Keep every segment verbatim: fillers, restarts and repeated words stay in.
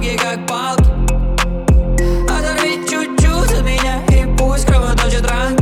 подруги как палки. Оторви чуть-чуть от меня и пусть кровоточат ранки.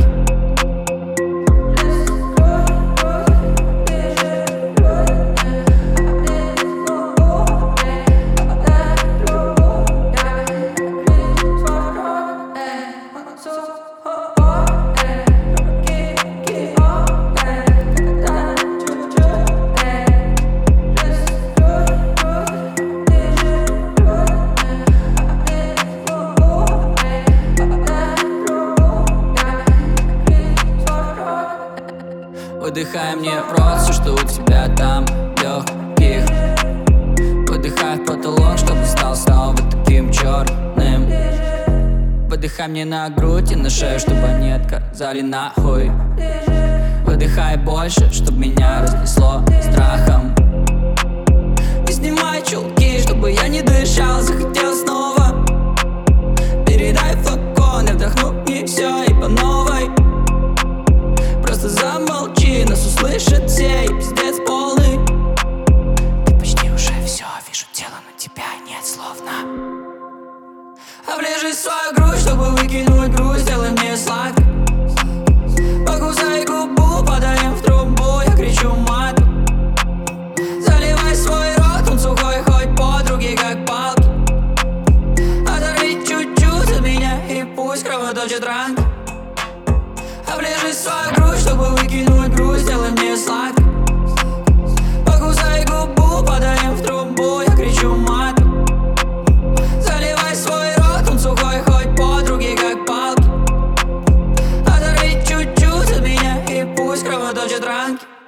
Выдыхай мне в рот все, что у тебя там легких. Выдыхай в потолок, чтобы стал снова таким черным. Выдыхай мне на грудь и на шею, чтобы они отказали нахуй. Выдыхай больше, чтобы меня разнесло страхом. Не снимай чулки, чтобы я не дышал, захотел снова. Передай флакон, я вдохну и все, и по новой. Просто замолчи, нас услышат все, и пиздец полный. Ты почти уже все, вижу тело, но тебя нет словно. Оближи свою грудь, чтобы выкинуть грусть, сделай мне сладко. Покусай губу, подаем в трубу, я кричу мат. Заливай свой рот, он сухой, хоть подруги как палки. Оторви чуть-чуть от меня и пусть кровоточат ранки. Оближи свою грудь, чтобы выкинуть грусть, сделай мне сладко. Покусай губу, подаем в трубу, я кричу мат. Заливай свой рот, он сухой, хоть подруги как палки. Оторви чуть-чуть от меня и пусть кровоточат ранки.